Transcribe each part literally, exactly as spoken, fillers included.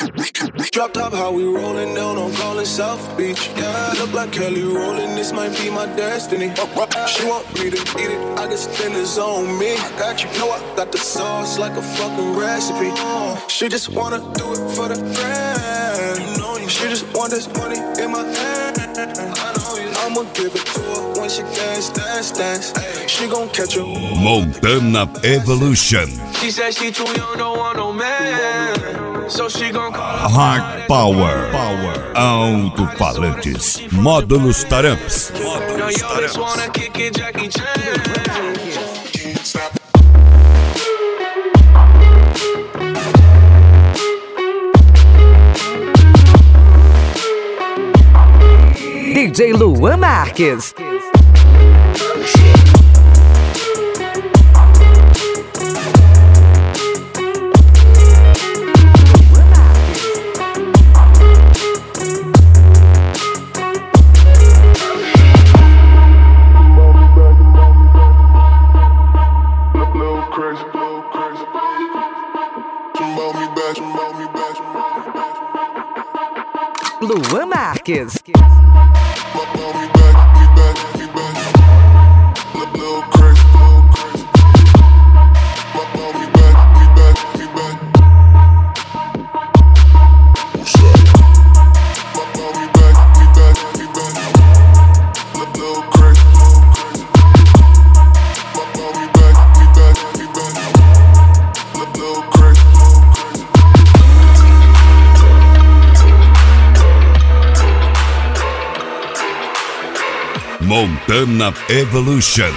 Drop top, how we rollin' down on Callin' South Beach. Yeah, look like Kelly rollin', this might be my destiny. She want me to eat it, I got spinners on me. I got you, know I got the sauce like a fucking recipe. She just wanna do it for the grand. She just want this money in my hand. I'ma give it to her when she dance, dance, dance. She gon' catch her. Montana Evolution. She said she too young, don't want no man. So she gon' call Hard Power. Power. Alto-falantes. Módulos Taramps. Módulos Taramps. Wanna kick it, Jackie Chan. D J Luan Marques. Luan Marques. Montana Evolution.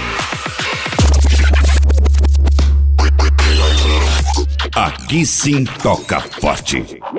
Aqui sim toca forte.